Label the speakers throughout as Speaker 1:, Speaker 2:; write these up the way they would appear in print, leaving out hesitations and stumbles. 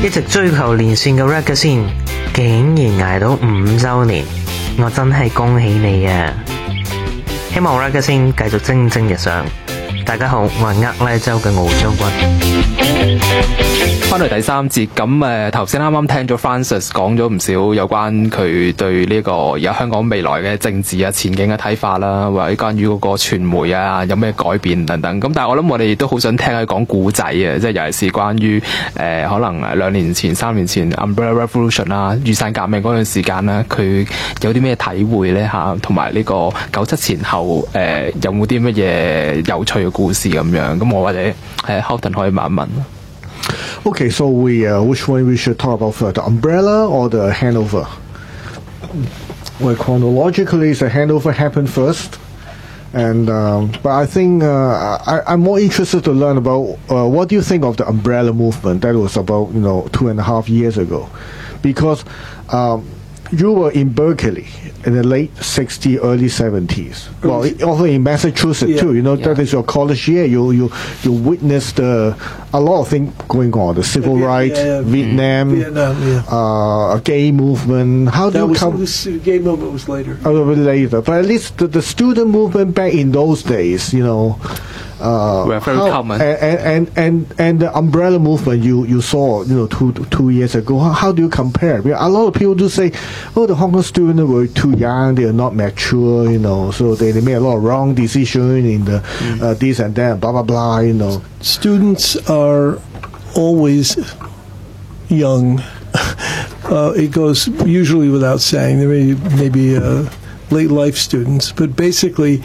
Speaker 1: 一直追求連線嘅 Ragazine 竟然捱到5週年，我真係恭喜你啊！希望 Ragazine 繼續蒸蒸日上。大家好，我係厄拉州嘅敖將軍。
Speaker 2: 翻嚟第三節，咁頭先啱啱聽咗 Francis 講咗唔少有關佢對呢個而家香港未來嘅政治啊前景嘅睇法啦，或者關於嗰個傳媒啊有咩改變等等。咁但係我諗我哋都好想聽佢講故仔啊，即係尤其是關於可能2年前、3年前 Umbrella Revolution 啦、雨傘革命嗰段時間啦，佢有啲咩體會咧嚇，同埋呢個97前後有冇啲乜嘢有趣嘅故事咁樣？咁我或者Halton 可以問一問。
Speaker 3: Okay, so which one we should talk about first, the umbrella or the handover? Well, chronologically, the handover happened first, and but I think I'm more interested to learn about what do you think of the umbrella movement that was about 2.5 years ago, because you were in Berkeley in the late 60s, early 70s. Well, also in Massachusetts too. That is your college year. You witnessed a lot of things going on. The civil rights, Vietnam, gay movement. How do you come?
Speaker 4: The gay movement was later.
Speaker 3: A little bit later, but at least the student movement back in those days,
Speaker 2: were very common.
Speaker 3: And the umbrella movement you saw, 2 years ago. How do you compare? A lot of people do say, oh, the Hong Kong students were too young, they are not mature, so they made a lot of wrong decisions in the this and that, blah, blah, blah,
Speaker 4: Students are always young. It goes usually without saying. There may be late life students, but basically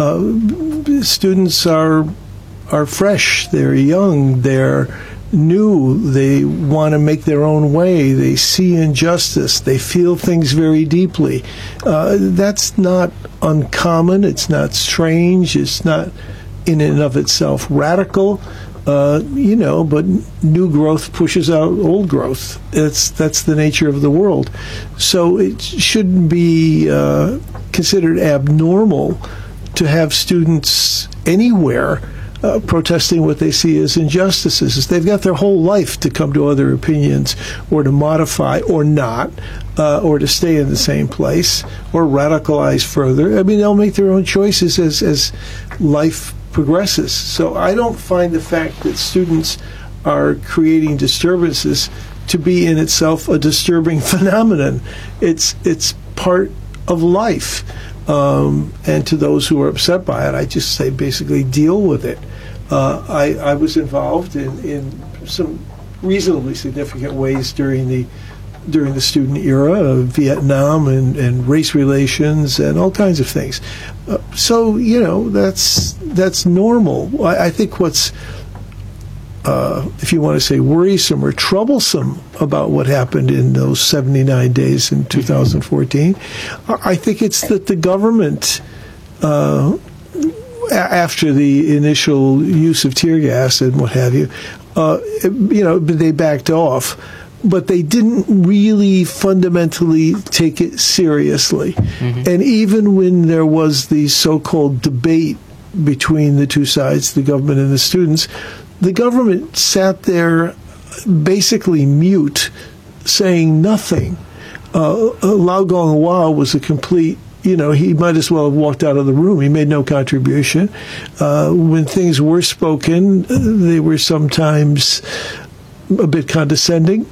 Speaker 4: students are fresh, they're young, they're new, they want to make their own way, they see injustice, they feel things very deeply. That's not uncommon, it's not strange, it's not in and of itself radical, but new growth pushes out old growth. That's the nature of the world. So it shouldn't be considered abnormal to have students anywhere protesting what they see as injustices. They've got their whole life to come to other opinions or to modify or not, or to stay in the same place or radicalize further. I mean, they'll make their own choices as life progresses. So I don't find the fact that students are creating disturbances to be in itself a disturbing phenomenon. It's part of life. And to those who are upset by it, I just say basically deal with it. I was involved in some reasonably significant ways during the student era of Vietnam and race relations and all kinds of things. So that's normal. I think what's if you want to say worrisome or troublesome about what happened in those 79 days in 2014, I think it's that the government, after the initial use of tear gas and what have you, they backed off, but they didn't really fundamentally take it seriously. Mm-hmm. And even when there was the so-called debate between the two sides, the government and the students, the government sat there basically mute, saying nothing. Lau Gong-hwa was a complete, he might as well have walked out of the room. He made no contribution. When things were spoken, they were sometimes a bit condescending.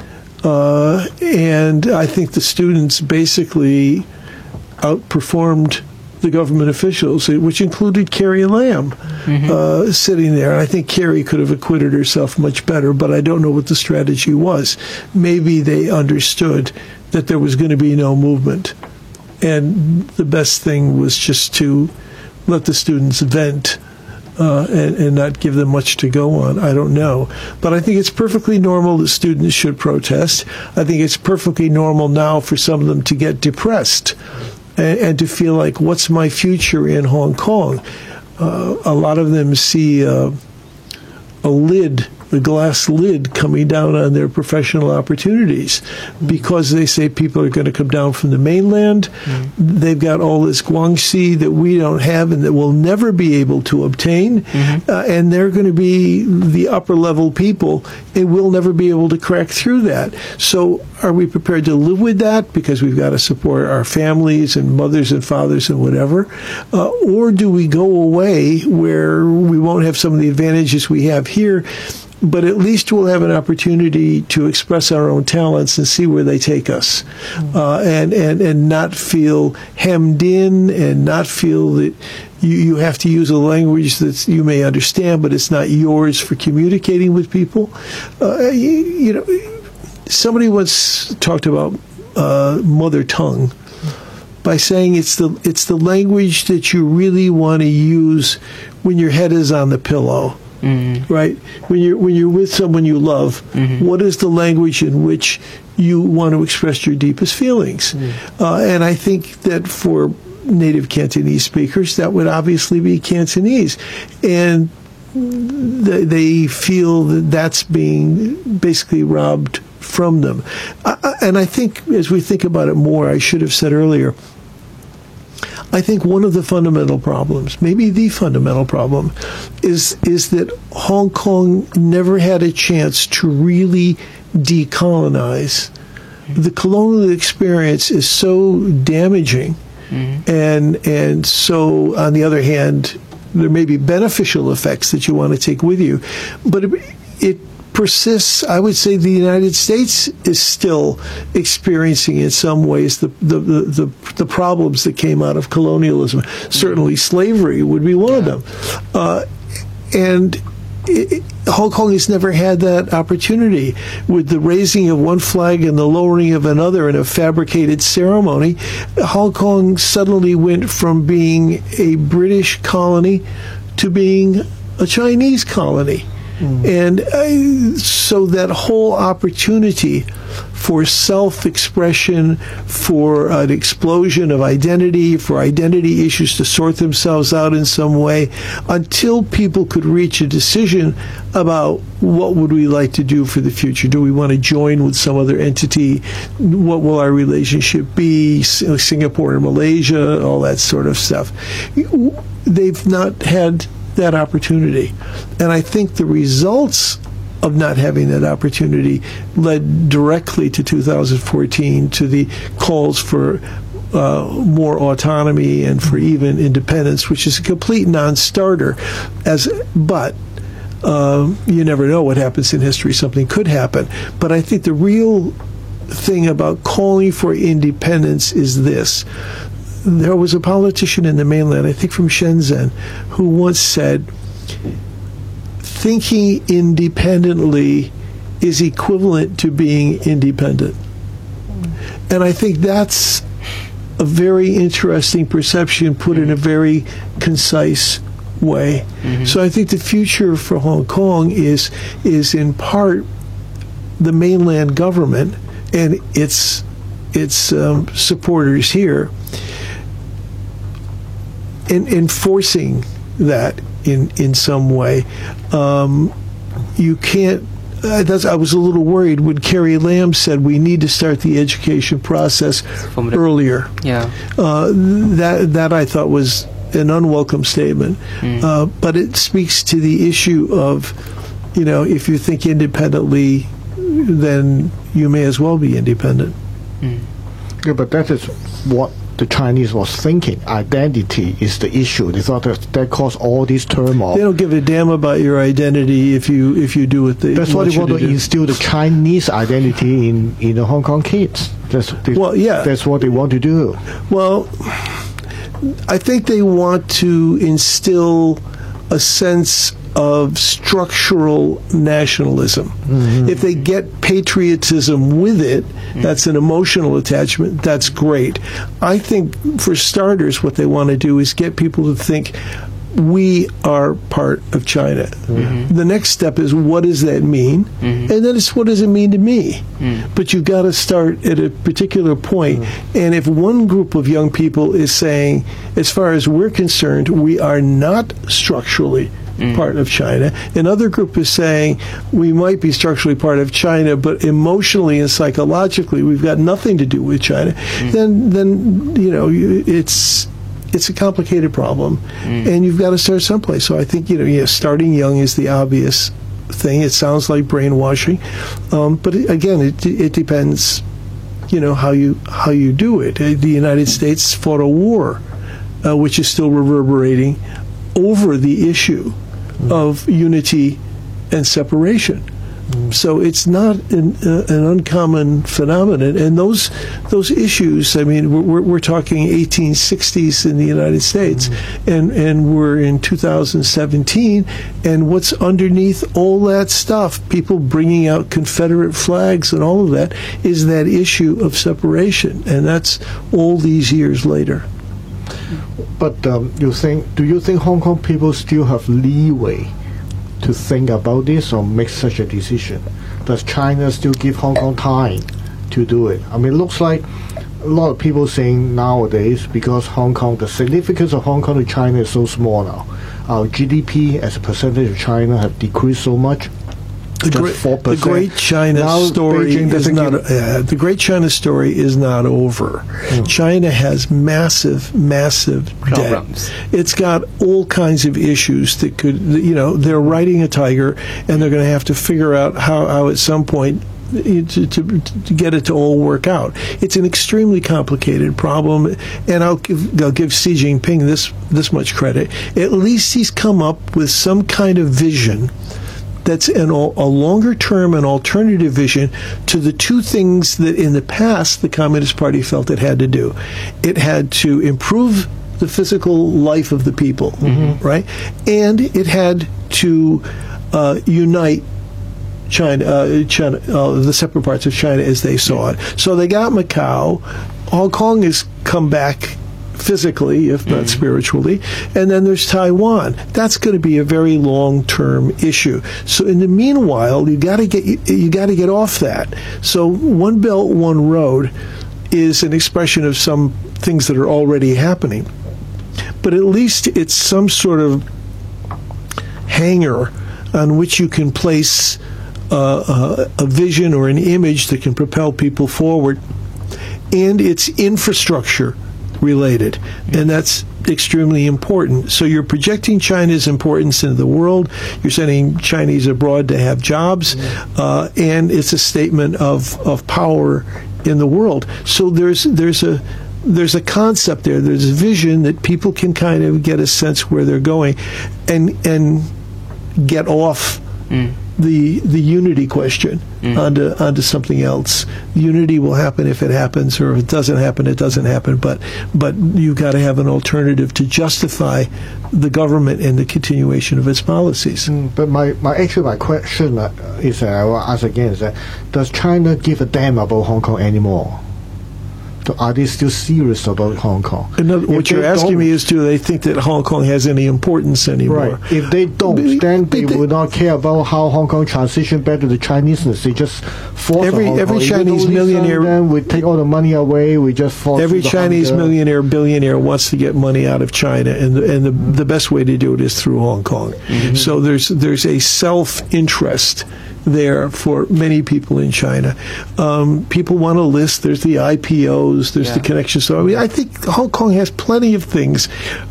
Speaker 4: And I think the students basically outperformed the government officials, which included Carrie Lam, sitting there. And I think Carrie could have acquitted herself much better, but I don't know what the strategy was. Maybe they understood that there was going to be no movement, and the best thing was just to let the students vent and not give them much to go on. I don't know. But I think it's perfectly normal that students should protest. I think it's perfectly normal now for some of them to get depressed and to feel like, what's my future in Hong Kong? A lot of them see a lid a glass lid coming down on their professional opportunities because they say people are going to come down from the mainland. They've got all this guangxi that we don't have and that we'll never be able to obtain. And they're going to be the upper level people, and we'll never be able to crack through that. So are we prepared to live with that because we've got to support our families and mothers and fathers and whatever? Or do we go away where we won't have some of the advantages we have here, but at least we'll have an opportunity to express our own talents and see where they take us, and not feel hemmed in, and not feel that you have to use a language that you may understand, but it's not yours for communicating with people. Somebody once talked about mother tongue by saying it's the language that you really want to use when your head is on the pillow. Right? When you're with someone you love, what is the language in which you want to express your deepest feelings? And I think that for native Cantonese speakers, that would obviously be Cantonese. And they feel that that's being basically robbed from them. And I think as we think about it more, I should have said earlier, I think one of the fundamental problems, maybe the fundamental problem, is that Hong Kong never had a chance to really decolonize. The colonial experience is so damaging, and so, on the other hand, there may be beneficial effects that you want to take with you, but it persists. I would say the United States is still experiencing in some ways the problems that came out of colonialism. Certainly slavery would be one of them. And Hong Kong has never had that opportunity. With the raising of one flag and the lowering of another in a fabricated ceremony, Hong Kong suddenly went from being a British colony to being a Chinese colony. And so that whole opportunity for self-expression, for an explosion of identity, for identity issues to sort themselves out in some way, until people could reach a decision about what would we like to do for the future. Do we want to join with some other entity? What will our relationship be? Singapore and Malaysia, all that sort of stuff. They've not had that opportunity. And I think the results of not having that opportunity led directly to 2014, to the calls for more autonomy and for even independence, which is a complete non-starter. But you never know what happens in history. Something could happen. But I think the real thing about calling for independence is this. There was a politician in the mainland, I think from Shenzhen, who once said, thinking independently is equivalent to being independent. And I think that's a very interesting perception put in a very concise way. So I think the future for Hong Kong is in part the mainland government and its supporters here, in enforcing that in some way. You can't. I was a little worried when Carrie Lam said we need to start the education process earlier.
Speaker 1: Yeah.
Speaker 4: That I thought was an unwelcome statement, but it speaks to the issue of, if you think independently, then you may as well be independent.
Speaker 3: Yeah, but that is what the Chinese was thinking. Identity is the issue. They thought that caused all this turmoil.
Speaker 4: They don't give a damn about your identity if you do what they.
Speaker 3: That's why they want to instill the Chinese identity in the Hong Kong kids. That's what they want to do.
Speaker 4: Well, I think they want to instill a sense of structural nationalism. If they get patriotism with it, that's an emotional attachment, that's great. I think, for starters, what they want to do is get people to think, we are part of China. The next step is, what does that mean? And then it's, what does it mean to me? But you've got to start at a particular point. And if one group of young people is saying, as far as we're concerned, we are not structurally part of China. Another group is saying we might be structurally part of China, but emotionally and psychologically we've got nothing to do with China. Then you know, it's a complicated problem, and you've got to start someplace. So I think starting young is the obvious thing. It sounds like brainwashing, but again, it depends. How you do it. The United States fought a war, which is still reverberating over the issue of unity and separation. So it's not an uncommon phenomenon. And those issues, I mean, we're talking 1860s in the United States, and we're in 2017, and what's underneath all that stuff, people bringing out Confederate flags and all of that, is that issue of separation. And that's all these years later.
Speaker 3: But do you think Hong Kong people still have leeway to think about this or make such a decision? Does China still give Hong Kong time to do it? I mean, it looks like a lot of people saying nowadays, because Hong Kong, the significance of Hong Kong to China is so small now. Our GDP as a percentage of China have decreased so much.
Speaker 4: The Great China story is not. The Great China story is not over. China has massive
Speaker 2: problems.
Speaker 4: Debt. It's got all kinds of issues that could. They're riding a tiger, and they're going to have to figure out how at some point to get it to all work out. It's an extremely complicated problem, and I'll give Xi Jinping this much credit. At least he's come up with some kind of vision that's a longer-term and alternative vision to the two things that in the past the Communist Party felt it had to do. It had to improve the physical life of the people, right? And it had to unite China, the separate parts of China as they saw it. So they got Macau. Hong Kong has come back physically, if not spiritually, and then there's Taiwan. That's going to be a very long-term issue. So in the meanwhile, you got to get off that. So One Belt, One Road is an expression of some things that are already happening, but at least it's some sort of hanger on which you can place a vision or an image that can propel people forward, and it's infrastructure related, and that's extremely important. So you're projecting China's importance into the world. You're sending Chinese abroad to have jobs, and it's a statement of power in the world. So there's a concept there. There's a vision that people can kind of get a sense where they're going, and get off the unity question onto something else. Unity will happen if it happens, or if it doesn't happen, it doesn't happen. But you've got to have an alternative to justify the government and the continuation of its policies.
Speaker 3: But my question is, I will ask again, is that does China give a damn about Hong Kong anymore? Are they still serious about Hong Kong?
Speaker 4: What you're asking me is, do they think that Hong Kong has any importance anymore?
Speaker 3: Right. If they don't, then they would not care about how Hong Kong transition back to the Chineseness. They just force
Speaker 4: every Chinese millionaire.
Speaker 3: Then we take all the money away. We just force
Speaker 4: every Chinese millionaire, billionaire wants to get money out of China, and the best way to do it is through Hong Kong. So there's a self-interest there for many people in China. People want to list. There's the IPOs. There's the connections. So I mean, I think Hong Kong has plenty of things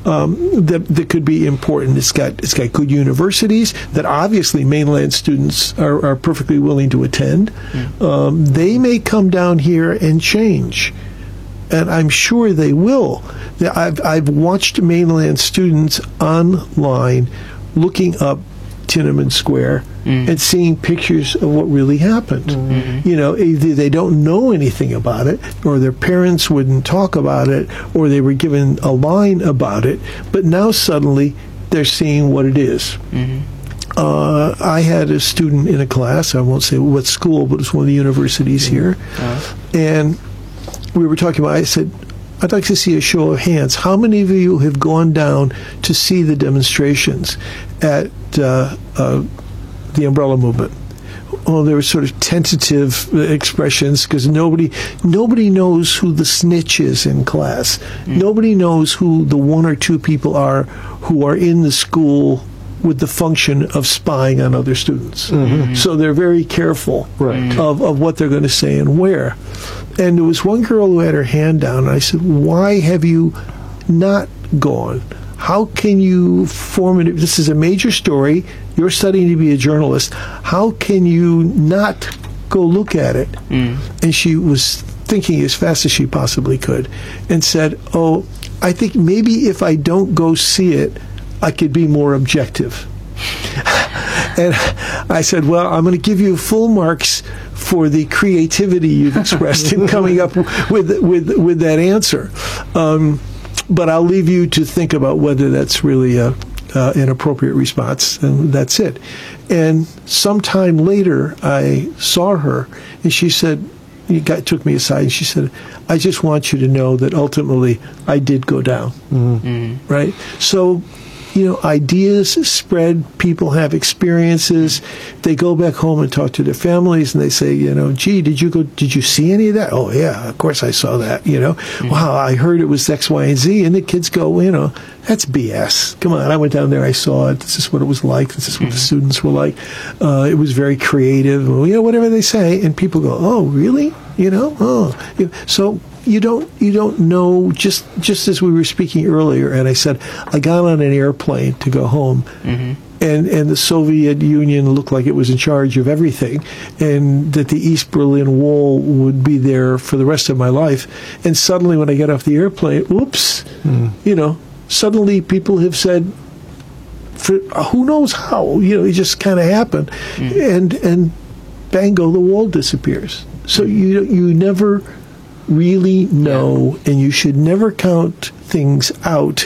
Speaker 4: that could be important. It's got good universities that obviously mainland students are perfectly willing to attend. They may come down here and change, and I'm sure they will. I've watched mainland students online looking up Tiananmen Square and seeing pictures of what really happened. Either they don't know anything about it, or their parents wouldn't talk about it, or they were given a line about it, but now suddenly they're seeing what it is. I had a student in a class, I won't say what school, but it's one of the universities here, and we were talking about, I said, I'd like to see a show of hands. How many of you have gone down to see the demonstrations at the Umbrella Movement? Well, there were sort of tentative expressions, because nobody knows who the snitch is in class. Nobody knows who the one or two people are who are in the school with the function of spying on other students. So they're very careful
Speaker 3: Right.
Speaker 4: of what they're going to say and where. And there was one girl who had her hand down, and I said, "Why have you not gone? How can you form it? This is a major story. You're studying to be a journalist. How can you not go look at it?" And she was thinking as fast as she possibly could and said, "Oh, I think maybe if I don't go see it, I could be more objective." And I said, "Well, I'm going to give you full marks for the creativity you've expressed in coming up with that answer. But I'll leave you to think about whether that's really an appropriate response, and that's it." And sometime later, I saw her, and she said, took me aside, and she said, "I just want you to know that ultimately I did go down." Right? So, ideas spread, people have experiences, they go back home and talk to their families, and they say, "Gee, did you see any of that?" "Oh yeah, of course I saw that." "Wow, I heard it was X, Y, and Z," and the kids go, "That's BS. Come on, I went down there, I saw it, this is what it was like, this is what the students were like, it was very creative," whatever they say, and people go, "Oh, really?" So you don't know, just as we were speaking earlier, and I said I got on an airplane to go home, and the Soviet Union looked like it was in charge of everything, and that the East Berlin Wall would be there for the rest of my life. And suddenly when I get off the airplane, oops, suddenly people have said, for who knows how, it just kind of happened, and bango, the wall disappears. So you never really know, and you should never count things out.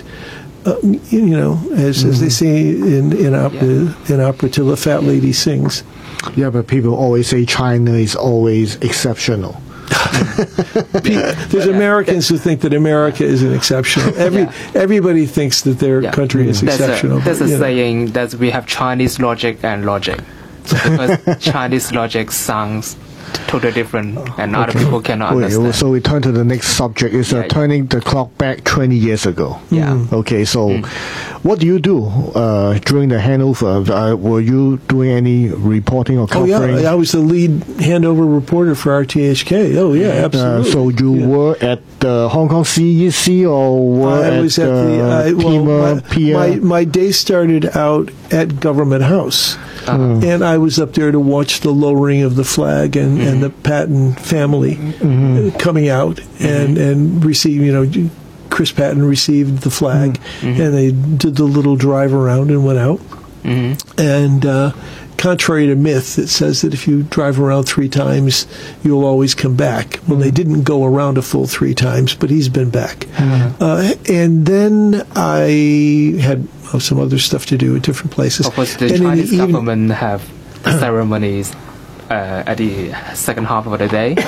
Speaker 4: As they say in opera, till the fat lady sings.
Speaker 3: Yeah, but people always say China is always exceptional.
Speaker 4: There's Americans who think that America isn't exceptional. Everybody thinks that their country is exceptional.
Speaker 2: There's a saying that we have Chinese logic and logic. So because Chinese logic sounds totally different, and other people cannot understand.
Speaker 3: So we turn to the next subject. Is turning the clock back 20 years ago.
Speaker 2: Yeah.
Speaker 3: Okay, so what do you do during the handover? Were you doing any reporting or covering?
Speaker 4: Oh, yeah. I was the lead handover reporter for RTHK. Oh, yeah, absolutely.
Speaker 3: So you were at the Hong Kong CEC, or were
Speaker 4: I was at the
Speaker 3: PIA?
Speaker 4: My day started out at Government House. And I was up there to watch the lowering of the flag and the Patton family coming out and receive, Chris Patton received the flag, and they did the little drive around and went out. And contrary to myth that says that if you drive around 3 times, you'll always come back. Well, they didn't go around a full 3 times, but he's been back. And then I had some other stuff to do at different places.
Speaker 2: Of course, the Chinese government have ceremonies at the second half of the day.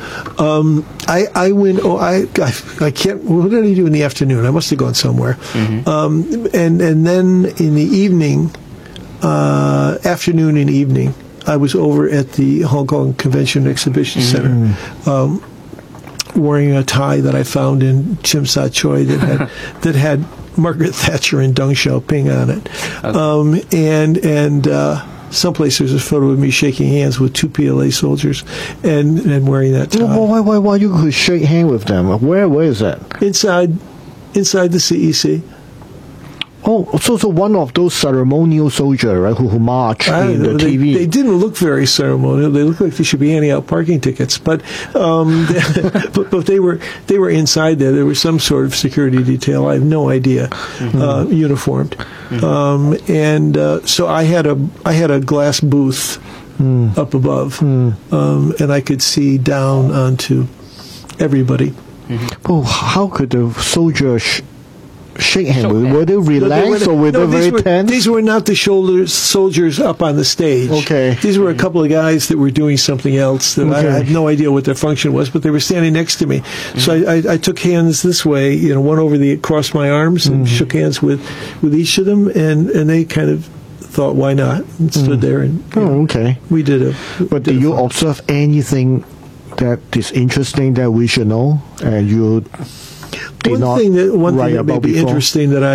Speaker 4: I went. I can't. What did I do in the afternoon? I must have gone somewhere. And then in the evening, afternoon and evening, I was over at the Hong Kong Convention Exhibition Center, wearing a tie that I found in Chim Sa Choi that had Margaret Thatcher and Deng Xiaoping on it. And someplace there's a photo of me shaking hands with 2 PLA soldiers and wearing that tie.
Speaker 3: Why you could shake hands with them? Where is that?
Speaker 4: Inside the CEC.
Speaker 3: Oh, so one of those ceremonial soldiers, right, who march in the TV.
Speaker 4: They didn't look very ceremonial. They looked like they should be handing out parking tickets, but but they were inside there. There was some sort of security detail. I have no idea, uniformed, and so I had a glass booth up above, and I could see down onto everybody.
Speaker 3: Oh, how could the soldiers shake hands? Were they relaxed or were they very tense?
Speaker 4: These were not the soldiers up on the stage.
Speaker 3: Okay.
Speaker 4: These were a couple of guys that were doing something else that I had no idea what their function was, but they were standing next to me. So I took hands this way, one across my arms and shook hands with each of them, and they kind of thought, why not? And stood there and we did a.
Speaker 3: But did you observe anything that is interesting that we should know? did
Speaker 4: One
Speaker 3: not
Speaker 4: thing that
Speaker 3: write
Speaker 4: may
Speaker 3: about
Speaker 4: be
Speaker 3: before?
Speaker 4: interesting that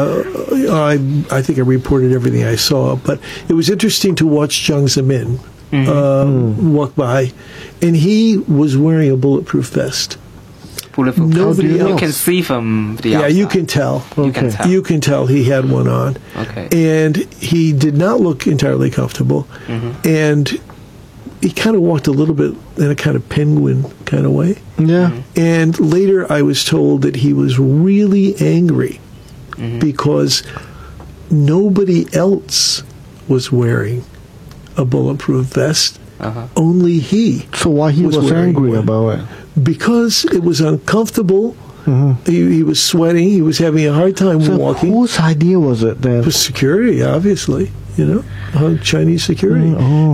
Speaker 4: I think I reported everything I saw, but it was interesting to watch Jiang Zemin walk by, and he was wearing a bulletproof vest.
Speaker 2: Bulletproof.
Speaker 4: Nobody
Speaker 2: you
Speaker 4: else.
Speaker 2: can see from the
Speaker 4: Yeah,
Speaker 2: outside.
Speaker 4: you can tell.
Speaker 2: You can
Speaker 3: Okay.
Speaker 2: tell.
Speaker 4: You can tell he had one on.
Speaker 2: Okay.
Speaker 4: And he did not look entirely comfortable. And he kind of walked a little bit in a kind of penguin kind of way.
Speaker 3: Yeah.
Speaker 4: And later I was told that he was really angry because nobody else was wearing a bulletproof vest. Only he.
Speaker 3: So why he
Speaker 4: Was
Speaker 3: was
Speaker 4: wearing
Speaker 3: angry
Speaker 4: one.
Speaker 3: about it?
Speaker 4: Because it was uncomfortable. He was sweating. He was having a hard time
Speaker 3: So
Speaker 4: walking.
Speaker 3: whose idea was it then?
Speaker 4: It was security, obviously, Chinese security.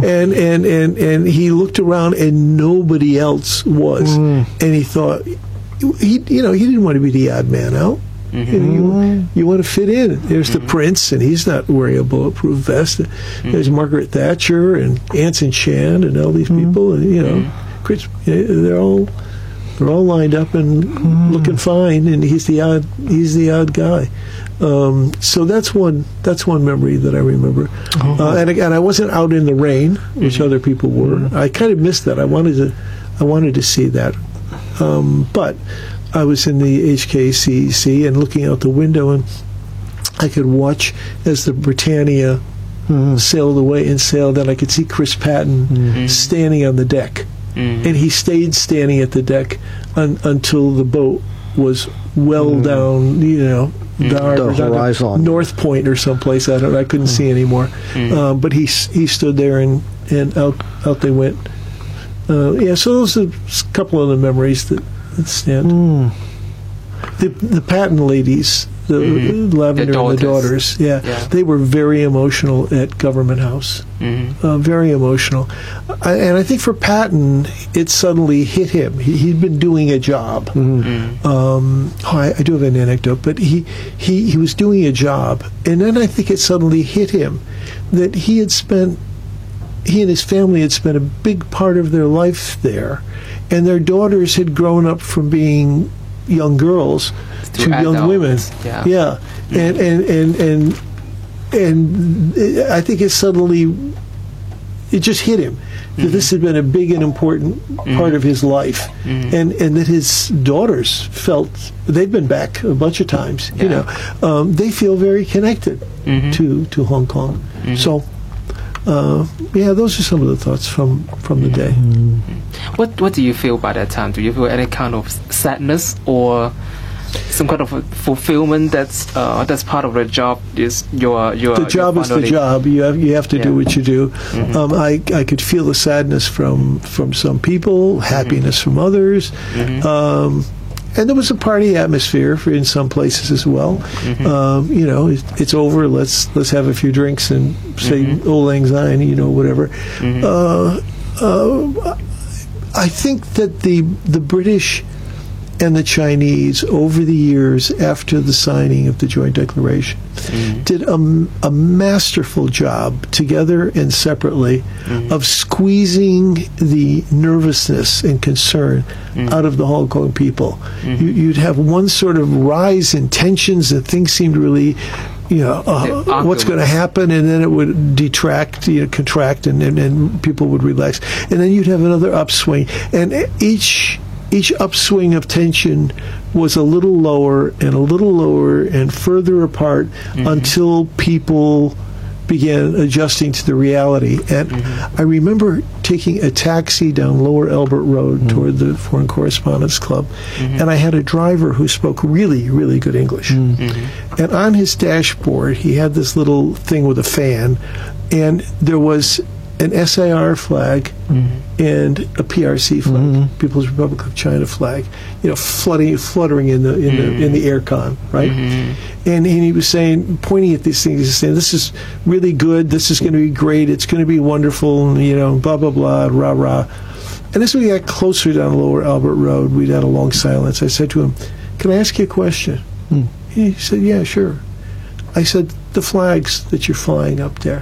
Speaker 4: And he looked around and nobody else was. And he thought, he didn't want to be the odd man out. You want to fit in. There's the prince, and he's not wearing a bulletproof vest. There's Margaret Thatcher and Anson Chan and all these people, and Chris, they're all lined up and looking fine, and he's the odd guy. So that's one memory that I remember. And again, I wasn't out in the rain, which other people were. I kind of missed that. I wanted to see that, but I was in the HKCEC and looking out the window, and I could watch as the Britannia sailed away and sailed, and I could see Chris Patton standing on the deck. And he stayed standing at the deck until the boat was well down, the
Speaker 3: horizon.
Speaker 4: North Point or someplace. I couldn't see anymore. But he stood there, and out they went. So those are a couple of the memories that stand. The Patton ladies, the Lavender and the daughters,
Speaker 2: Yeah.
Speaker 4: they were very emotional at Government House. Very emotional. And I think for Patton, it suddenly hit him. He'd been doing a job. I do have an anecdote, but he was doing a job, and then I think it suddenly hit him that he and his family had spent a big part of their life there, and their daughters had grown up from being young girls to young women.
Speaker 2: Yeah.
Speaker 4: And I think it just hit him that this had been a big and important part of his life, and that his daughters felt they've been back a bunch of times. They feel very connected to Hong Kong. So. Those are some of the thoughts from the day.
Speaker 2: What do you feel by that time? Do you feel any kind of sadness or some kind of fulfillment that's part of the job?
Speaker 4: The job is the job. You have to do what you do. I could feel the sadness from some people, happiness from others. And there was a party atmosphere in some places as well. It's over. Let's have a few drinks and say "Auld Lang Syne," whatever. I think that the British and the Chinese, over the years after the signing of the Joint Declaration, did a masterful job, together and separately, of squeezing the nervousness and concern out of the Hong Kong people. You'd have one sort of rise in tensions, and things seemed really, what's going to happen, and then it would detract, contract, and people would relax. And then you'd have another upswing, and each upswing of tension was a little lower and further apart until people began adjusting to the reality. And I remember taking a taxi down Lower Albert Road toward the Foreign Correspondents Club, and I had a driver who spoke really, really good English. And on his dashboard, he had this little thing with a fan, and there was an SAR flag and a PRC flag, People's Republic of China flag, fluttering in the aircon, right? And he was saying, pointing at these things, saying, "This is really good. This is going to be great. It's going to be wonderful." And blah blah blah, rah rah. And as we got closer down Lower Albert Road, we'd had a long silence. I said to him, "Can I ask you a question?" He said, "Yeah, sure." I said, "The flags that you're flying up there,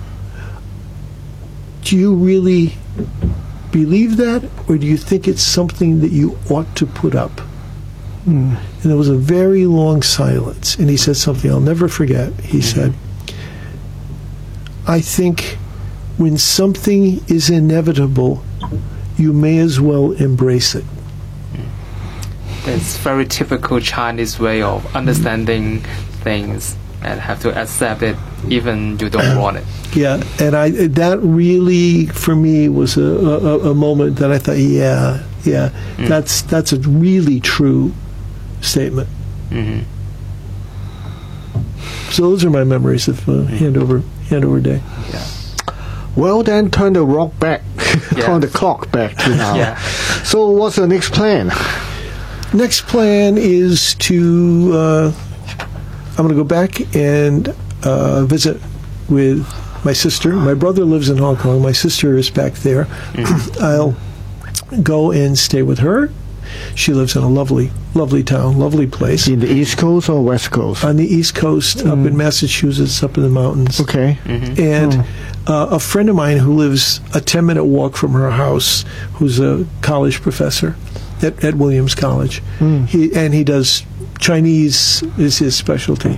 Speaker 4: do you really believe that, or do you think it's something that you ought to put up?" And there was a very long silence. And he said something I'll never forget. He said, I think when something is inevitable, you may as well embrace it.
Speaker 2: It's very typical Chinese way of understanding things and have to accept it even you don't want it.
Speaker 4: Yeah, and that really, for me, was a moment that I thought, that's a really true statement. So those are my memories of handover day.
Speaker 2: Yeah.
Speaker 3: Well, then turn the rock back, turn the clock back to now.
Speaker 2: Yeah.
Speaker 3: So what's the next plan?
Speaker 4: Next plan is to I'm going to go back and visit with my sister. My brother lives in Hong Kong. My sister is back there. I'll go and stay with her. She lives in a lovely, lovely town, lovely place.
Speaker 3: In the East Coast or West Coast?
Speaker 4: On the East Coast, up in Massachusetts, up in the mountains.
Speaker 3: Okay.
Speaker 4: And a friend of mine who lives a 10-minute walk from her house, who's a college professor at Williams College. He does Chinese is his specialty.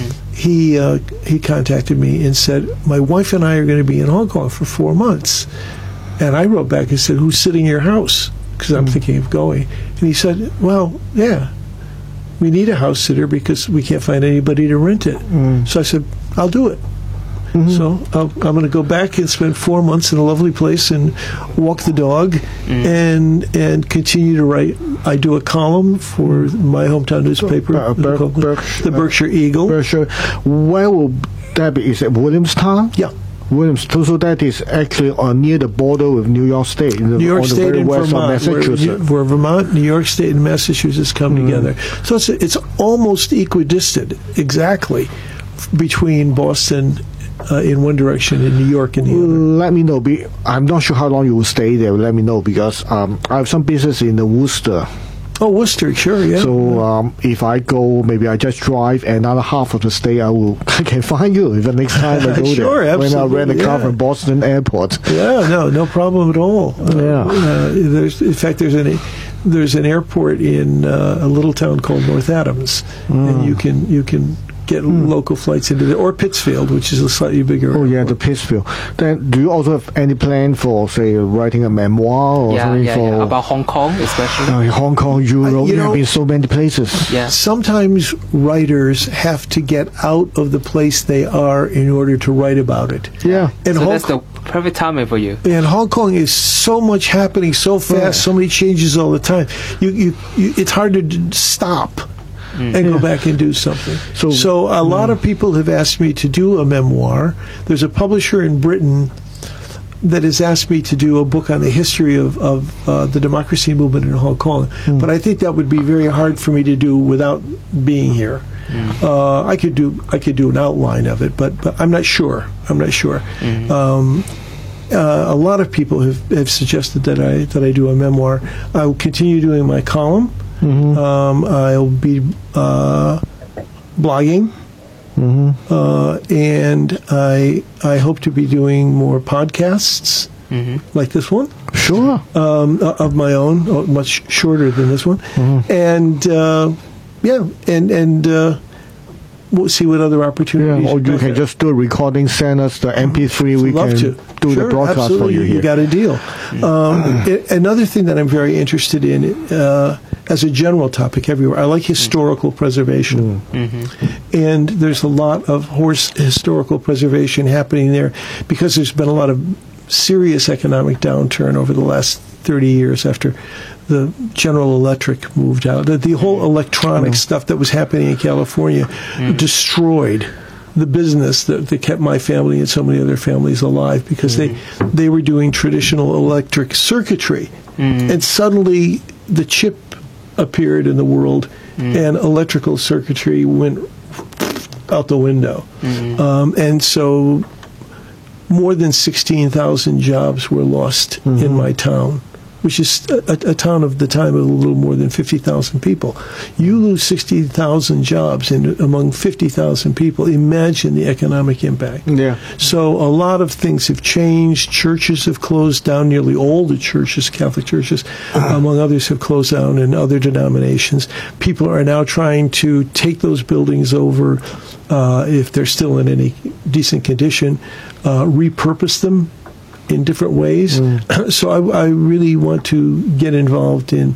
Speaker 4: He contacted me and said, my wife and I are going to be in Hong Kong for 4 months. And I wrote back and said, who's sitting in your house? Because I'm thinking of going. And he said, well, yeah, we need a house sitter because we can't find anybody to rent it. So I said, I'll do it. So I'm going to go back and spend 4 months in a lovely place and walk the dog and continue to write. I do a column for my hometown newspaper, the Berkshire Eagle.
Speaker 3: Berkshire. Where will that be? Is it Williamstown?
Speaker 4: Yeah.
Speaker 3: Williamstown. So that is actually near the border with New York State.
Speaker 4: New York
Speaker 3: on the
Speaker 4: State
Speaker 3: very
Speaker 4: and
Speaker 3: west
Speaker 4: Vermont,
Speaker 3: of Massachusetts.
Speaker 4: where Vermont, New York State, and Massachusetts come together. So it's almost equidistant, exactly, between Boston in one direction and New York in the other.
Speaker 3: Let me know. I'm not sure how long you will stay there. Let me know because I have some business in the Worcester.
Speaker 4: Oh, Worcester, sure, yeah.
Speaker 3: So if I go, maybe I just drive another half of the stay. I can find you the next time I go
Speaker 4: Sure,
Speaker 3: there. When I
Speaker 4: absolutely,
Speaker 3: rent a car
Speaker 4: yeah.
Speaker 3: from Boston Airport.
Speaker 4: Yeah, no problem at all.
Speaker 3: Yeah.
Speaker 4: In fact, there's an airport in a little town called North Adams, and you can get local flights into there, or Pittsfield, which is a slightly bigger.
Speaker 3: Oh yeah,
Speaker 4: airport.
Speaker 3: the Pittsfield. Then, do you also have any plan for, say, writing a memoir or something for
Speaker 2: about Hong Kong, especially.
Speaker 3: Hong Kong, Europe?
Speaker 4: you
Speaker 3: You have
Speaker 4: know-
Speaker 3: been so many places.
Speaker 2: Yeah.
Speaker 4: Sometimes writers have to get out of the place they are in order to write about it.
Speaker 3: Yeah.
Speaker 4: And
Speaker 2: So
Speaker 4: Hong
Speaker 2: that's the perfect timing for you.
Speaker 4: And Hong Kong is so much happening so fast, so many changes all the time. You it's hard to stop and go back and do something. So a lot of people have asked me to do a memoir. There's a publisher in Britain that has asked me to do a book on the history of the democracy movement in Hong Kong. But I think that would be very hard for me to do without being here. I could do an outline of it, but I'm not sure. A lot of people have suggested that I do a memoir. I will continue doing my column. I'll be blogging, and I hope to be doing more podcasts like this one.
Speaker 3: Sure.
Speaker 4: Of my own, much shorter than this one, and we'll see what other opportunities.
Speaker 3: Or you can just do a recording, send us the MP3. We
Speaker 4: Love
Speaker 3: can
Speaker 4: to
Speaker 3: do
Speaker 4: Sure,
Speaker 3: the broadcast
Speaker 4: absolutely.
Speaker 3: for you here.
Speaker 4: You got a deal. Another thing that I'm very interested in, as a general topic everywhere, I like historical preservation, and there's a lot of historical preservation happening there because there's been a lot of serious economic downturn over the last 30 years after the General Electric moved out. The whole electronic stuff that was happening in California destroyed the business that kept my family and so many other families alive because they were doing traditional electric circuitry. And suddenly the chip appeared in the world and electrical circuitry went out the window. And so more than 16,000 jobs were lost in my town which is a town of the time of a little more than 50,000 people. You lose 60,000 jobs among 50,000 people. Imagine the economic impact.
Speaker 3: Yeah.
Speaker 4: So a lot of things have changed. Churches have closed down. Nearly all the churches, Catholic churches, among others, have closed down, and other denominations. People are now trying to take those buildings over, if they're still in any decent condition, repurpose them in different ways. So I really want to get involved in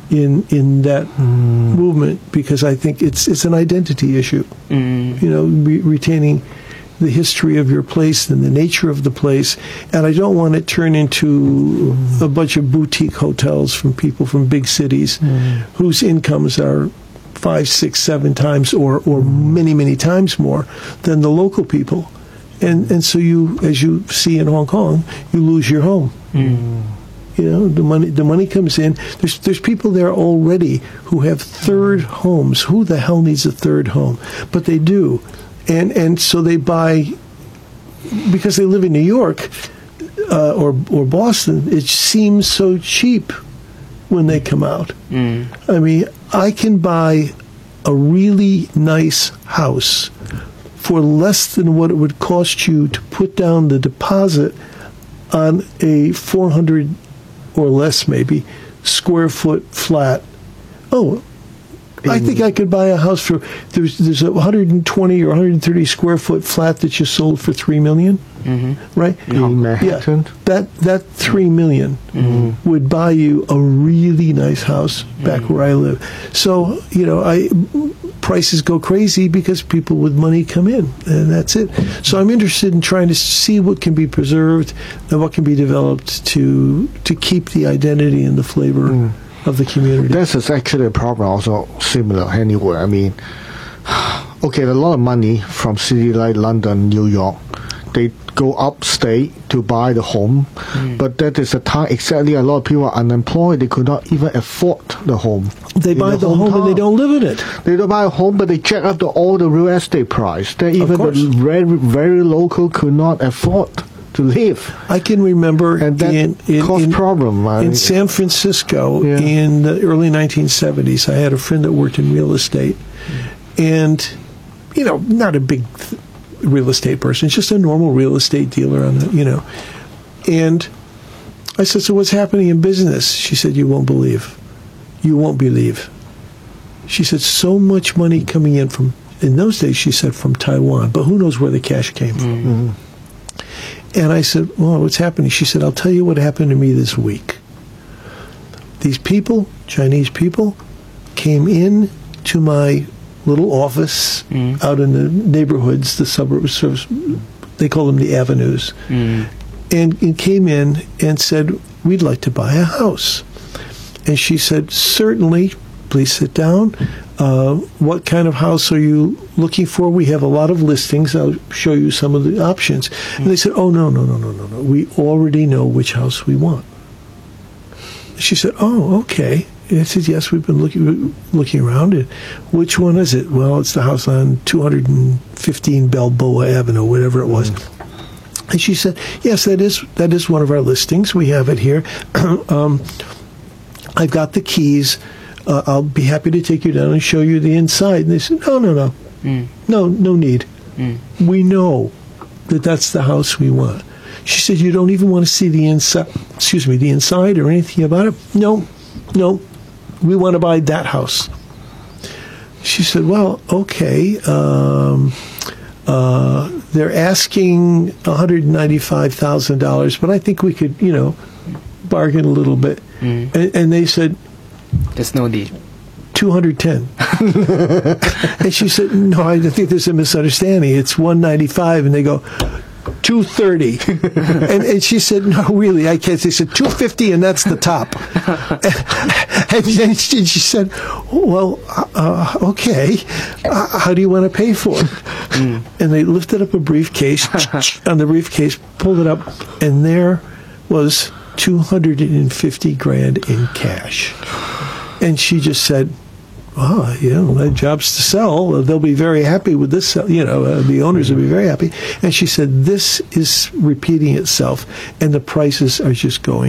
Speaker 4: that movement, because I think it's an identity issue. You know, retaining the history of your place and the nature of the place, and I don't want it turned into a bunch of boutique hotels from people from big cities whose incomes are 5, 6, 7 times or many, many times more than the local people. And so you, as you see in Hong Kong, you lose your home. You know, the money comes in. There's people there already who have third homes. Who the hell needs a third home? But they do, and so they buy, because they live in New York or Boston. It seems so cheap when they come out. I mean, I can buy a really nice house for less than what it would cost you to put down the deposit on a 400 or less, maybe, square foot flat. Oh, I think I could buy a house for, there's a 120 or 130 square foot flat that you sold for $3 million, right?
Speaker 3: In Manhattan.
Speaker 4: Yeah, that $3 million would buy you a really nice house back where I live. So, you know, prices go crazy because people with money come in, and that's it. So I'm interested in trying to see what can be preserved and what can be developed to keep the identity and the flavor of the community.
Speaker 3: This is actually a problem also similar anywhere. I mean, okay, a lot of money from cities like London, New York, they go upstate to buy the home, but that is a time exactly a lot of people are unemployed. They could not even afford the home.
Speaker 4: They buy the home and they don't live in it.
Speaker 3: They don't buy a home, but they jack up all the real estate price. That even
Speaker 4: course.
Speaker 3: the very, very local could not afford to live.
Speaker 4: I can remember
Speaker 3: And that caused problem.
Speaker 4: in San Francisco in the early 1970s. I had a friend that worked in real estate, and, you know, not a big real estate person, just a normal real estate dealer on the, you know. And I said, so what's happening in business? She said, you won't believe. You won't believe. She said, so much money coming in from, in those days, she said, from Taiwan, but who knows where the cash came from. And I said, well, what's happening? She said, I'll tell you what happened to me this week. These people, Chinese people, came in to my little office out in the neighborhoods, the suburbs, they call them the avenues, and came in and said, we'd like to buy a house. And she said, certainly, please sit down. What kind of house are you looking for? We have a lot of listings. I'll show you some of the options. And they said, oh, no. We already know which house we want. She said, oh, okay. And I said, yes, we've been looking around. And which one is it? Well, it's the house on 215 Balboa Avenue, whatever it was. And she said, yes, that is one of our listings. We have it here. I've got the keys. I'll be happy to take you down and show you the inside. And they said, no. No need. We know that that's the house we want. She said, you don't even want to see the inside or anything about it? No. We want to buy that house. She said, well, okay. They're asking $195,000, but I think we could, bargain a little bit. And they said,
Speaker 2: there's no need.
Speaker 4: 210. And she said, no, I think there's a misunderstanding. It's 195. And they go, 230. and she said, no, really, I can't. They said, 250, and that's the top. And then she said, well, okay, how do you want to pay for it? And they lifted up a briefcase, on the briefcase, pulled it up, and there was $250,000 in cash. And she just said, that job's to sell. They'll be very happy with this. The owners will be very happy. And she said, this is repeating itself, and the prices are just going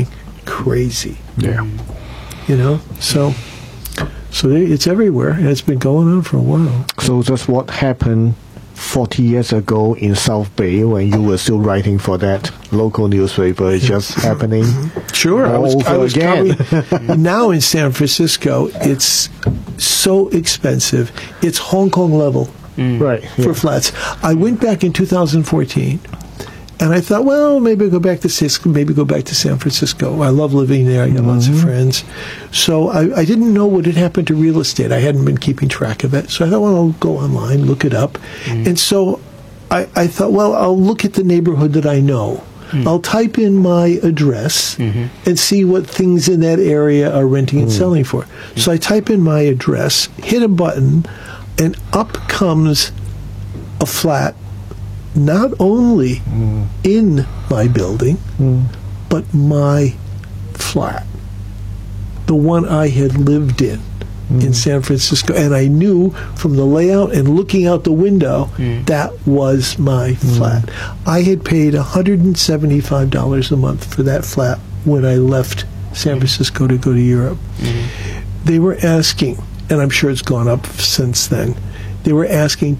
Speaker 4: crazy.
Speaker 3: Yeah.
Speaker 4: You know, so it's everywhere, and it's been going on for a while.
Speaker 3: So that's what happened 40 years ago in South Bay when you were still writing for that local newspaper. It's just happening.
Speaker 4: Sure, I
Speaker 3: all
Speaker 4: was
Speaker 3: over again.
Speaker 4: covering. Now in San Francisco, it's so expensive. It's Hong Kong level
Speaker 3: Right.
Speaker 4: for
Speaker 3: Yeah.
Speaker 4: flats. I went back in 2014, and I thought, well, maybe I'll go back to San Francisco. I love living there. I got lots of friends. So I didn't know what had happened to real estate. I hadn't been keeping track of it. So I thought, well, I'll go online, look it up. And so I thought, well, I'll look at the neighborhood that I know. I'll type in my address and see what things in that area are renting and selling for. So I type in my address, hit a button, and up comes a flat, not only in my building, but my flat, the one I had lived in San Francisco. And I knew from the layout and looking out the window that was my flat. I had paid $175 a month for that flat when I left San Francisco to go to Europe. They were asking, and I'm sure it's gone up since then, they were asking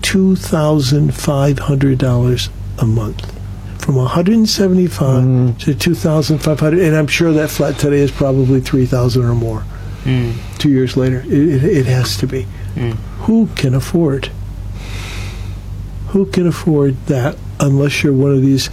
Speaker 4: $2,500 a month. From 175 to 2,500, and I'm sure that flat today is probably 3,000 or more. 2 years later, it has to be. Who can afford? Who can afford that unless you're one of these,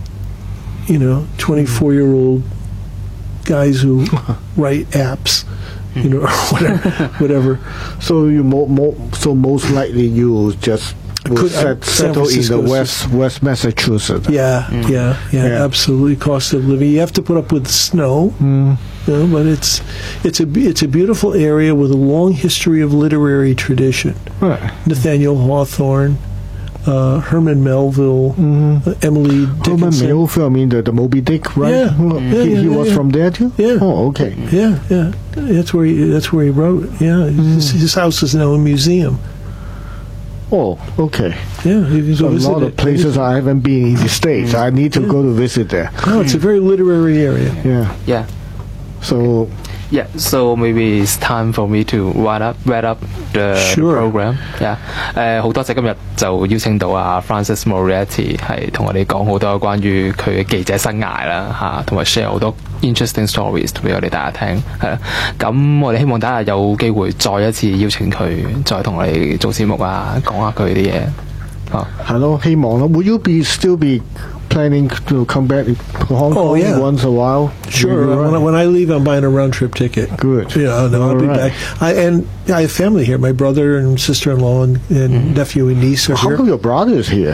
Speaker 4: 24-year-old guys who write apps, or whatever.
Speaker 3: So you so most likely you just will
Speaker 4: San
Speaker 3: settle in the
Speaker 4: Francisco's
Speaker 3: West Massachusetts.
Speaker 4: Yeah, absolutely. Cost of living. You have to put up with the snow, but it's a beautiful area with a long history of literary tradition.
Speaker 3: Right.
Speaker 4: Nathaniel Hawthorne, Herman Melville, Emily Dickinson.
Speaker 3: Herman Melville, I mean the Moby Dick, right?
Speaker 4: Yeah.
Speaker 3: He was from there too.
Speaker 4: Yeah.
Speaker 3: Oh, okay.
Speaker 4: Yeah. That's where he wrote. Yeah, his house is now a museum.
Speaker 3: Oh, okay.
Speaker 4: Yeah, you can
Speaker 3: So
Speaker 4: go
Speaker 3: a
Speaker 4: visit
Speaker 3: lot of
Speaker 4: it.
Speaker 3: places I haven't been in the States. I need to go to visit there.
Speaker 4: No, it's a very literary area.
Speaker 3: Yeah.
Speaker 2: Yeah.
Speaker 3: So
Speaker 2: Yeah, so maybe it's time for me to wrap up the
Speaker 4: Sure.
Speaker 2: program. Yeah，好多謝今日就邀請到阿 Francis Moretti 係同我哋講好多關於佢嘅記者生涯啦嚇，同埋 share 好多 interesting stories 俾我哋大家聽係啦。咁我哋希望大家有機會再一次邀請佢，再同我哋做節目啊，講下佢啲嘢。哦，
Speaker 3: 係咯，希望咯。Will you still be planning to come back to Hong Kong once a while?
Speaker 4: Sure. When I leave, I'm buying a round trip ticket.
Speaker 3: Good.
Speaker 4: Yeah, no, I'll be
Speaker 3: All right.
Speaker 4: back. I have family here. My brother and sister-in-law and nephew and niece are
Speaker 3: How
Speaker 4: here.
Speaker 3: come your brother is here?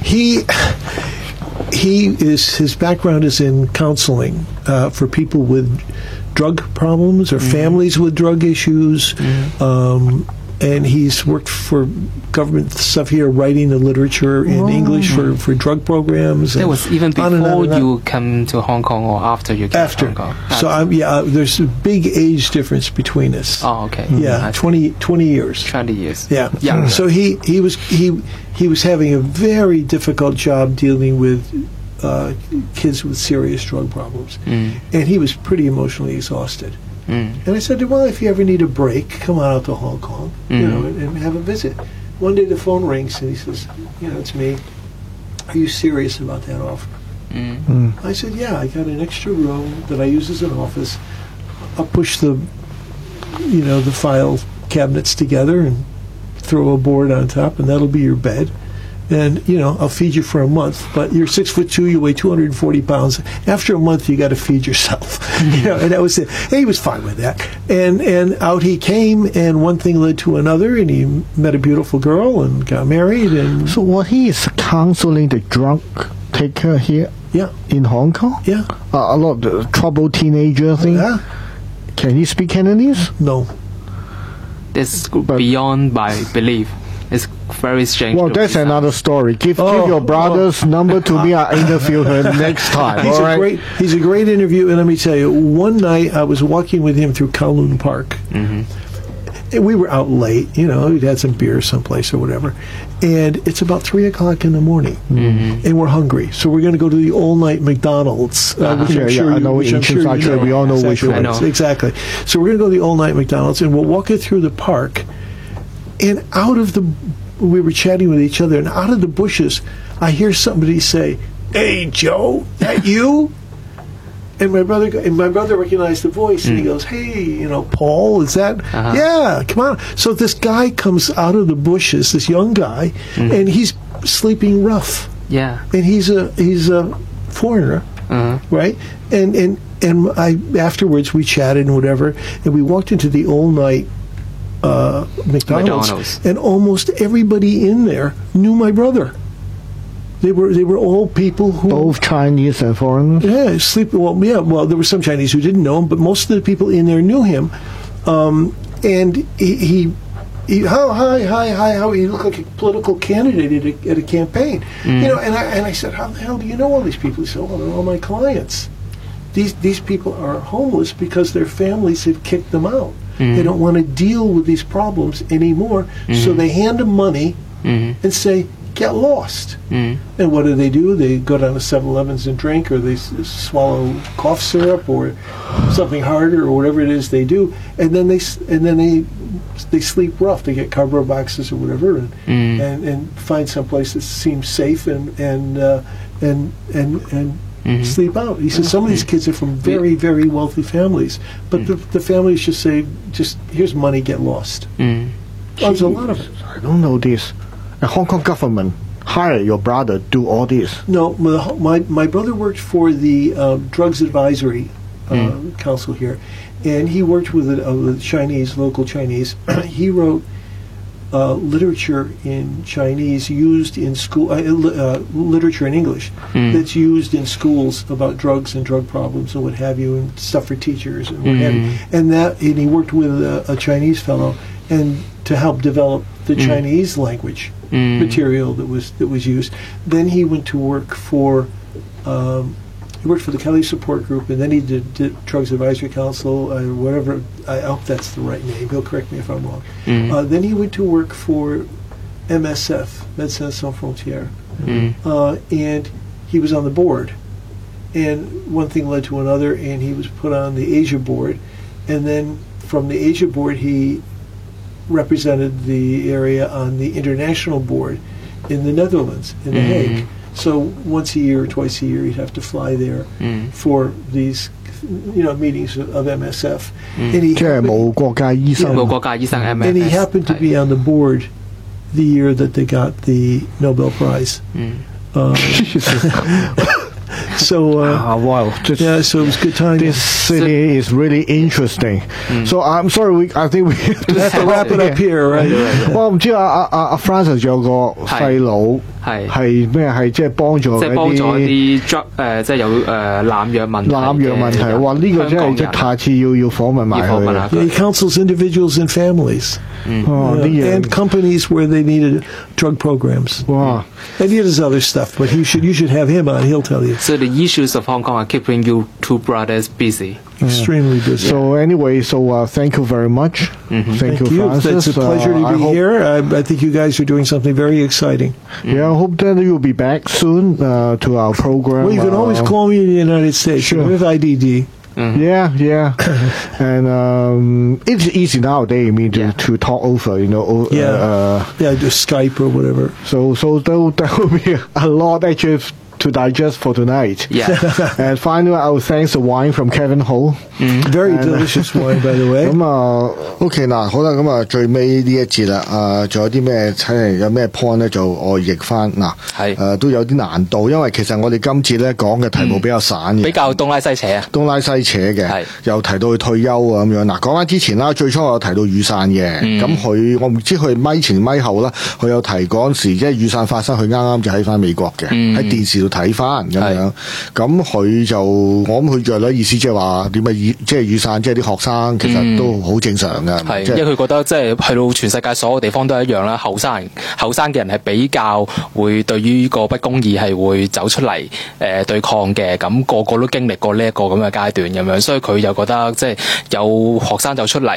Speaker 4: His background is in counseling for people with drug problems or families with drug issues. And he's worked for government stuff here, writing the literature in English for drug programs.
Speaker 2: That
Speaker 4: and
Speaker 2: was even
Speaker 4: on and on
Speaker 2: before
Speaker 4: and on.
Speaker 2: you come to Hong Kong or after you came
Speaker 4: After.
Speaker 2: to Hong Kong?
Speaker 4: So there's a big age difference between us.
Speaker 2: Oh, okay.
Speaker 4: Yeah, 20 years.
Speaker 2: 20 years.
Speaker 4: Yeah.
Speaker 2: Yeah.
Speaker 4: So he was having a very difficult job dealing with kids with serious drug problems, and he was pretty emotionally exhausted. And I said to him, well, if you ever need a break, come on out to Hong Kong, and have a visit. One day the phone rings and he says, it's me. Are you serious about that offer? I said, yeah, I got an extra room that I use as an office. I'll push the file cabinets together and throw a board on top, and that'll be your bed. And, I'll feed you for a month, but you're 6'2", you weigh 240 pounds. After a month, you got to feed yourself. And that was it. And he was fine with that. And out he came, and one thing led to another, and he met a beautiful girl and got married. And
Speaker 3: So what he is counseling the drug taker here
Speaker 4: yeah,
Speaker 3: in Hong Kong?
Speaker 4: yeah,
Speaker 3: A lot of the troubled teenager thing.
Speaker 4: yeah.
Speaker 3: Can he speak Cantonese?
Speaker 4: No.
Speaker 2: It's beyond my belief. It's very strange.
Speaker 3: Well,
Speaker 2: to
Speaker 3: that's
Speaker 2: me.
Speaker 3: another story. Give your brother's number to me. I'll interview her next time.
Speaker 4: He's
Speaker 3: all right?
Speaker 4: He's a great interview, and let me tell you, one night I was walking with him through Kowloon Park, we were out late, we'd had some beer someplace or whatever, and it's about 3:00 in the morning, and we're hungry, so we're going to go to the all-night McDonald's, which I'm sure
Speaker 3: I know
Speaker 4: which I'm
Speaker 3: in
Speaker 4: sure
Speaker 3: Chiang Sarai, we all know which
Speaker 4: exactly,
Speaker 3: one.
Speaker 2: I know.
Speaker 4: exactly. So we're going to go to the all-night McDonald's, and we'll walk it through the park, and we were chatting with each other, and out of the bushes, I hear somebody say, "Hey, Joe, that you?" And my brother recognized the voice, and he goes, "Hey, Paul, is that? Yeah, come on." So this guy comes out of the bushes, this young guy, and he's sleeping rough,
Speaker 2: Yeah.
Speaker 4: and he's a foreigner, right? And I afterwards we chatted and whatever, and we walked into the all-night McDonald's, and almost everybody in there knew my brother. They were all people who
Speaker 3: Both Chinese and foreigners.
Speaker 4: yeah, Well, there were some Chinese who didn't know him, but most of the people in there knew him. And he hi, how he looked like a political candidate at a campaign. And I said, "How the hell do you know all these people?" He said, "Well, they're all my clients. These people are homeless because their families have kicked them out. They don't want to deal with these problems anymore, so they hand them money and say, 'Get lost.'" And what do? They go down to 7-Elevens and drink, or they swallow cough syrup or something harder, or whatever it is they do, and then they sleep rough. They get cardboard boxes or whatever, and find some place that seems safe and sleep out. He says some of these kids are from very, very wealthy families, but the families just say, "Just here's money, get lost." There's a lot of it.
Speaker 3: I don't know this. The Hong Kong government hire your brother do all this.
Speaker 4: No, my brother worked for the Drugs Advisory Council here, and he worked with local Chinese. He wrote literature in Chinese used in school, literature in English that's used in schools about drugs and drug problems and what have you, and stuff for teachers and what have you. And he worked with a Chinese fellow and to help develop the Chinese language material that was used. Then he went to work for he worked for the Kelly Support Group, and then he did Drugs Advisory Council, or whatever. I hope that's the right name. He'll correct me if I'm wrong. Then he went to work for MSF, Médecins Sans Frontières, and he was on the board. And one thing led to another, and he was put on the Asia board. And then from the Asia board, he represented the area on the international board in the Netherlands, in The Hague. So once a year or twice a year, he'd have to fly there for these, meetings of MSF. And he
Speaker 3: 即係冇國界醫生。
Speaker 2: 冇國界醫生 MFS
Speaker 4: and he happened to be on the board the year that they got the Nobel Prize. So
Speaker 3: wow,
Speaker 4: yeah, so it was good time.
Speaker 3: This city is really interesting. So I'm sorry, I think we have to
Speaker 4: Let's wrap it up here, right?
Speaker 3: 我唔知阿 Francis 有個細佬係咩？係即係幫助
Speaker 2: 即係幫助
Speaker 3: 啲
Speaker 2: 啲 drug 即係有濫藥問題嘅。
Speaker 3: 濫藥問題。哇！呢個真係即係下次要訪問埋
Speaker 2: 要訪問下
Speaker 3: 佢。
Speaker 4: Yeah, he counsels individuals and families,
Speaker 3: 哦，呢樣
Speaker 4: and companies where they needed drug programs.
Speaker 3: 哇！
Speaker 4: And he does other stuff, but you should have him on. He'll tell you.
Speaker 2: So the issues of Hong Kong are keeping you two brothers busy.
Speaker 4: Extremely busy.
Speaker 3: So anyway, thank you very much. Thank you, Francis.
Speaker 4: It's a pleasure to
Speaker 3: I
Speaker 4: be
Speaker 3: hope-
Speaker 4: here. I think you guys are doing something very exciting.
Speaker 3: Yeah, I hope that you'll be back soon to our program.
Speaker 4: Well, you can always call me in the United States.
Speaker 3: Sure.
Speaker 4: With IDD.
Speaker 3: Yeah. And it's easy nowadays, to talk over,
Speaker 4: Yeah, just Skype or whatever.
Speaker 3: So there will be a lot actually to digest for tonight.
Speaker 2: Yeah.
Speaker 3: And finally, I will thank the wine from Kevin Ho.
Speaker 4: Very delicious wine, by the way.
Speaker 3: 咁OK 嗱，好啦，咁最尾呢一節啦，仲有啲咩睇嚟有咩 point 咧，就我譯翻嗱，
Speaker 2: 係
Speaker 3: 都有啲難度，因為其實我哋今次咧講嘅題目比較散嘅，
Speaker 2: 比較東拉西扯啊。
Speaker 3: 東拉西扯嘅
Speaker 2: 係，
Speaker 3: 又提到佢退休啊咁樣。嗱，講翻之前啦，最初我有提到雨傘嘅，咁我唔知佢咪前咪後啦，佢有提嗰陣時，即係雨傘發生，佢啱啱就喺翻美國嘅，喺電視度睇翻咁樣。咁佢就我諗佢約咗意思，即係話點啊？即係雨傘，即係啲學生其實都好正常嘅，
Speaker 2: 係，
Speaker 3: 即係
Speaker 2: 因為佢覺得即係去到全世界所有地方都一樣啦。後生嘅人係比較會對於呢個不公義係會走出嚟對抗嘅，咁個個都經歷過呢一個咁嘅階段咁樣，所以佢又覺得即係有學生走出嚟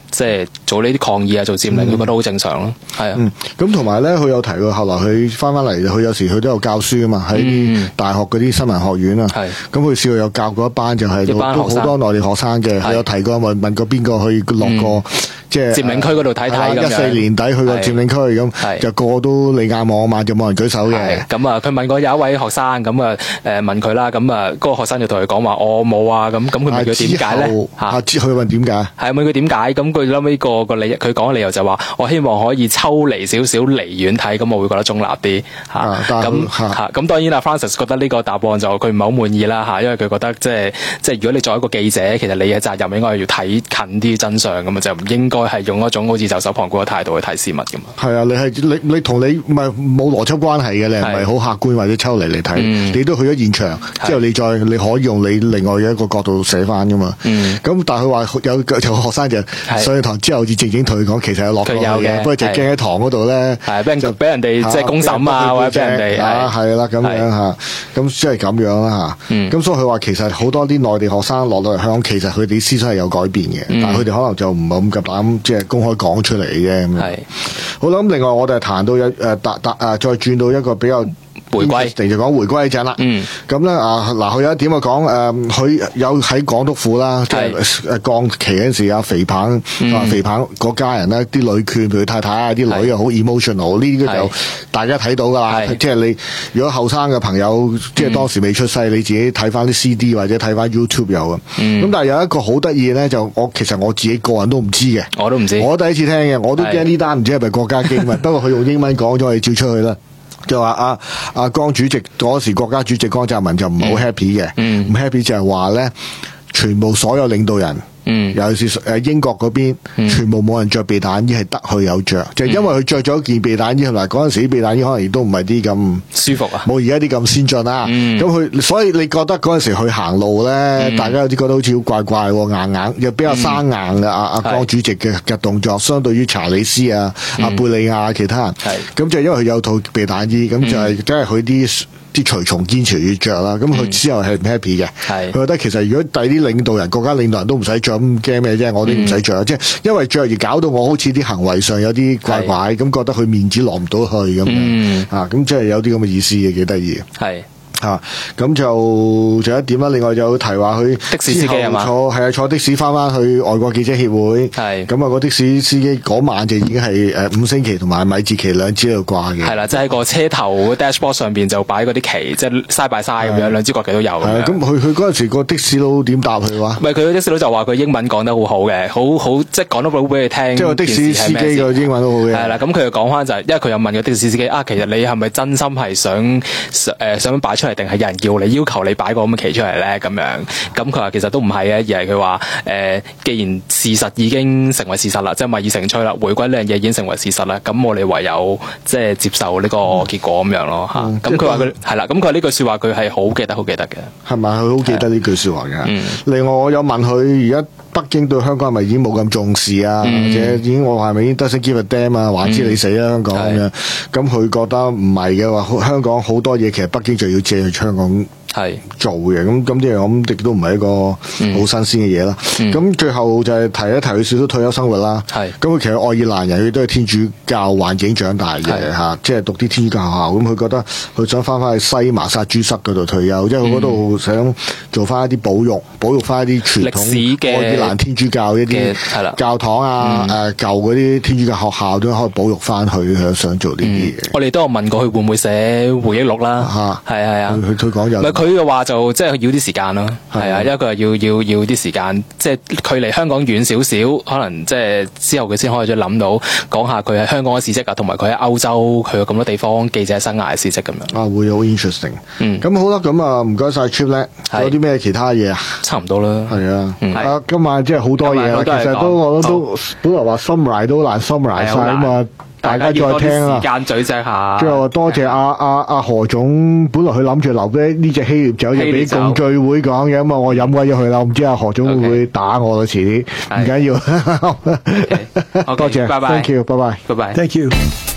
Speaker 2: 即係做呢啲抗議啊，做佔領，佢覺得好正常咯。係啊，
Speaker 3: 咁同埋咧，佢有提過後來佢翻嚟，佢有時佢都有教書啊嘛，喺大學嗰啲新聞學院啊。
Speaker 2: 係
Speaker 3: 咁佢試過有教過一班就係都好多內地學生嘅，佢有提過問過邊個去落過。即係
Speaker 2: 佔領區嗰度睇睇咁樣
Speaker 3: 14年底去過佔領區咁，就個個都你眼望我眼，就冇人舉手嘅。
Speaker 2: 咁啊，佢問過有一位學生咁啊，問佢啦，咁啊，嗰個學生就同佢講話我冇啊，咁佢問佢點解咧？
Speaker 3: 佢問點解？
Speaker 2: 係問佢點解？咁佢後尾個理佢講嘅理由就話我希望可以抽離少少離遠睇，咁我會覺得中立啲嚇。咁當然啦 ，Francis 覺得呢個答案就佢唔係好滿意啦嚇，因為佢覺得即係如果你作為一個記者，其實你嘅責任應該係要睇近啲真相咁啊，就唔應該係用一種好似袖手旁觀嘅態度去睇事物㗎嘛。係
Speaker 3: 啊，你同你唔係冇邏輯關係嘅，你唔係好客觀或者抽離嚟睇，你都去咗現場之後，你可以用你另外嘅一個角度寫翻㗎嘛。咁但係佢話有學生就上完堂之後，好似靜靜同佢講，其實有落過嘅，不過就驚喺堂嗰度咧，
Speaker 2: 就俾人哋即係公審啊，或者俾人哋
Speaker 3: 係啦咁樣嚇，咁即係咁樣啦嚇。咁所以佢話其實好多啲內地學生落到嚟香港，其實佢哋思想係有改變嘅，但係佢哋可能就唔係咁夠膽即係公開講出嚟嘅咁樣。好啦，咁另外我哋談到再轉到一個比較
Speaker 2: 回歸，
Speaker 3: 就講回歸嗰陣啦。咁咧佢有一點講佢有喺港督府啦，即係降旗嗰陣時，肥彭嗰家人咧，啲女眷譬如太太啊，啲女又好 emotional， 呢啲就大家睇到㗎啦。即係你如果後生嘅朋友，即係當時未出世，你自己睇翻啲 CD 或者睇翻 YouTube 有啊。咁但係有一個好得意咧，就其實我自己個人都唔知嘅，我都唔知，我第一次聽嘅，我都驚呢單唔知係咪國家機密，不過佢用英文講咗，我哋照出去啦。就話江主席嗰時國家主席江澤民就唔係好 happy 嘅，唔 happy 就係話咧，全部所有領導人。尤其是英國嗰邊，全部冇人着避彈衣，係得佢有着，就係因為佢着咗件避彈衣，同埋嗰陣時啲避彈衣可能亦都唔係啲咁
Speaker 2: 舒服啊，
Speaker 3: 冇而家啲咁先進啦。咁佢所以你覺得嗰陣時去行路咧，大家有啲覺得好似好怪怪，硬又比較生硬嘅江主席嘅動作，相對於查理斯阿貝利亞其他人，咁就因為佢有套避彈衣，咁就係真係佢啲隨從堅持要着啦，咁佢之後係唔 happy 嘅，佢覺得其實如果第啲領導人、國家領導人都唔使着，咁驚咩啫？我哋唔使着，即係因為着而搞到我好似啲行為上有啲怪怪，咁覺得佢面子落唔到去咁樣，咁即係有啲咁嘅意思嘅，幾得意。咁就一點啦。另外就提話佢
Speaker 2: 的士司機係嘛？
Speaker 3: 坐的士翻去外國記者協會。咁個的士司機嗰晚就已經係5星旗同埋米字旗兩支喺度掛嘅。係啦，
Speaker 2: 即係個車頭 dashboard 上邊就擺嗰啲旗，即係 side by side 咁樣，兩支國旗都有。
Speaker 3: 咁佢嗰陣時個的士佬點答佢話？
Speaker 2: 唔係，佢的士佬就話佢英文講得好好嘅，好即係講得好俾佢聽。
Speaker 3: 即係的士司機個英文都好嘅。係
Speaker 2: 啦，咁佢就講翻就係，因為佢有問個的士司機其實你係咪真心係想擺出嚟，定係有人叫你要求你擺個咁嘅旗出嚟咧？咁樣，咁佢話其實都唔係嘅，而係佢話既然事實已經成為事實啦，即係咪已成吹啦，回歸呢樣嘢已經成為事實啦，咁我哋唯有即係接受呢個結果咁樣咯嚇。咁佢話佢係啦，咁佢話呢句説話佢係好記得嘅，係咪？
Speaker 3: 佢好記得呢句説話嘅。另外我有問佢而家北京對香港係咪已經冇咁重視啊？或者已經我係咪已經 doesn't give a damn 啊？話知你死啦香港咁樣。咁佢覺得唔係嘅話，香港好多嘢其實北京就要借去香港做嘅。咁即係我諗亦都唔係一個好新鮮嘅嘢啦。咁最後就係提一提佢少少退休生活啦。咁佢其實愛爾蘭人，佢都係天主教環境長大嘅嚇，即係讀啲天主教學校。咁佢覺得佢想翻去西麻薩諸塞嗰度退休，即係佢嗰度想做翻一啲保育翻一啲傳統愛爾蘭天主教一啲教堂啊，舊嗰啲天主教學校都可以保育翻佢想做呢啲嘢。
Speaker 2: 我哋都有問過佢會唔會寫回憶錄啦。係啊，
Speaker 3: 佢講就
Speaker 2: 佢嘅話就即係要啲時間咯。係啊，因為佢要啲時間，即係距離香港遠少少，可能即係之後佢先可以再諗到講下佢喺香港嘅事蹟啊，同埋佢喺歐洲佢有咁多地方記者生涯嘅事蹟咁樣。
Speaker 3: 會好 interesting。咁好啦，咁唔該晒 Chip 咧，有啲咩其他嘢啊？差唔多啦。係啊，今晚即係好多嘢啦。其實我都本來話 summarize 都難 summarize 晒啊嘛。大家再聽啦，時間咀嚼下。最後多謝阿何總，本來佢諗住留俾呢隻希臘酒就俾共聚會講嘅，咁啊我飲鬼咗佢啦，我唔知阿何總會唔會打我啦，遲啲唔緊要。多謝，拜拜 ，thank you，拜拜，
Speaker 2: 拜拜
Speaker 4: ，thank you。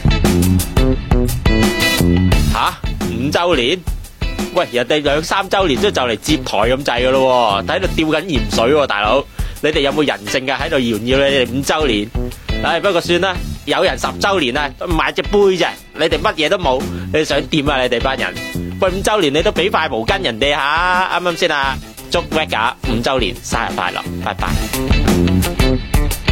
Speaker 5: 吓，5週年？喂，人哋2-3週年都就嚟接台咁滯噶咯，喺度吊緊鹽水喎，大佬。 你哋有冇人性嘅喺度炫耀你哋5周年？唉，不過算啦，有人10周年啊，買隻杯啫，你哋乜嘢都冇，你哋想點啊？你哋班人，喂5周年你都俾塊毛巾人哋吓，啱唔啱先啊？祝 Vega 5周年生日快樂，拜拜。